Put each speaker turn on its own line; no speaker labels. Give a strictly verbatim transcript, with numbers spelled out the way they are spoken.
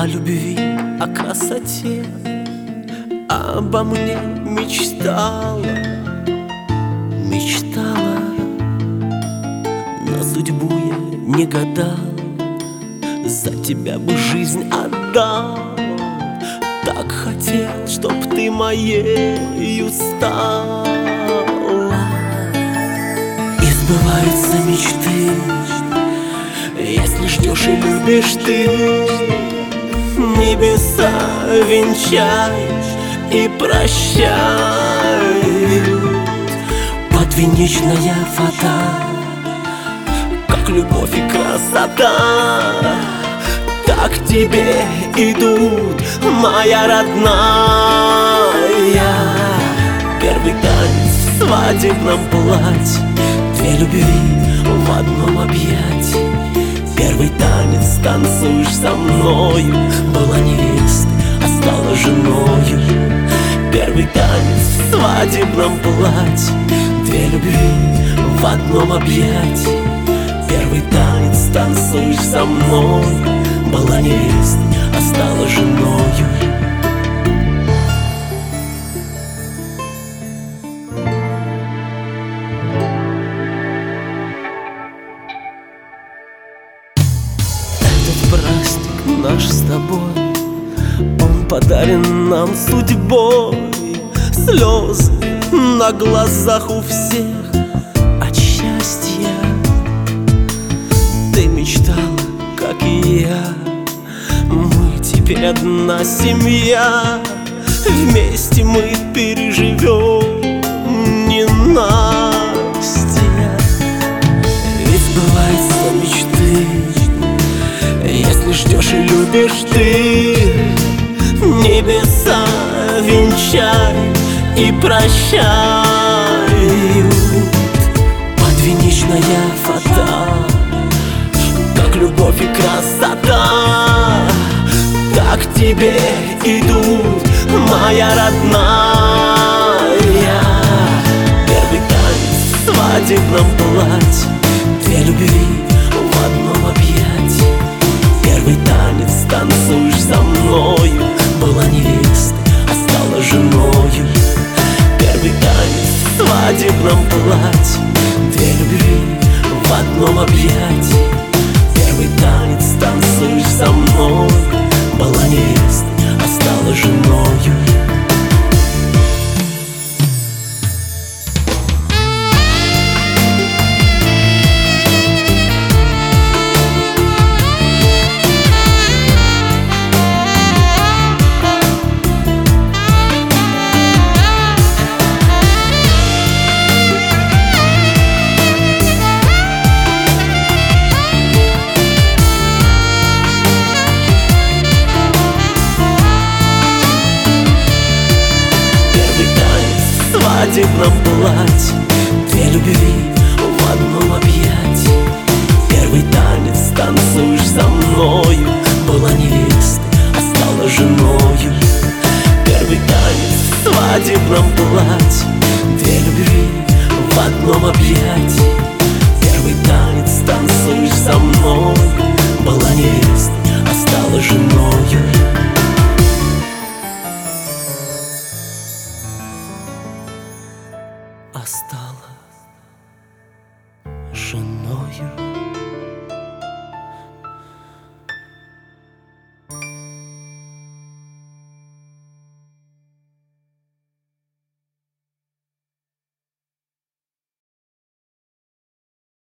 о любви, о красоте, обо мне мечтала, мечтала, на судьбу я не гадал, за тебя бы жизнь отдал. Так хотел, чтоб ты моею стала. И сбываются мечты, если ждешь и любишь ты. Небеса венчаешь и прощают. Подвенечная фата, как любовь и красота, так к тебе идут, моя родная. Первый танец в свадебном платье, две любви в одном объятии. Первый танец танцуешь со мною, была невестой, а стала женою. Первый танец в свадебном платье, две любви в одном объятии. Первый танец танцуешь со мной, была невестой, а стала женою. Этот праздник наш с тобой, он подарен нам судьбой. Слезы на глазах у всех от счастья. Ты мечтала, как и я, мы теперь одна семья. Вместе мы переживем ненастье. И сбываются мечты, если ждешь и любишь ты. Небеса венчают и прощают. Подвенечная фата, как любовь и красота, так к тебе идут, моя родная. Первый танец в свадебном платье, две любви в одном объятии. Первый танец танцуешь со мною, была невестой, а стала женою. Первый танец в свадебном платье, две любви в одном объятии. Первый танец танцуешь со мной, была невестой, а стала женою. В свадебном платье, две любви в одном объятии. Первый танец танцуешь со мною, была невестой, а стала женою. Первый танец в свадебном платье, две любви в одном объятии. Первый танец танцуешь со мной, была невестой, а стала женою. А стала женою.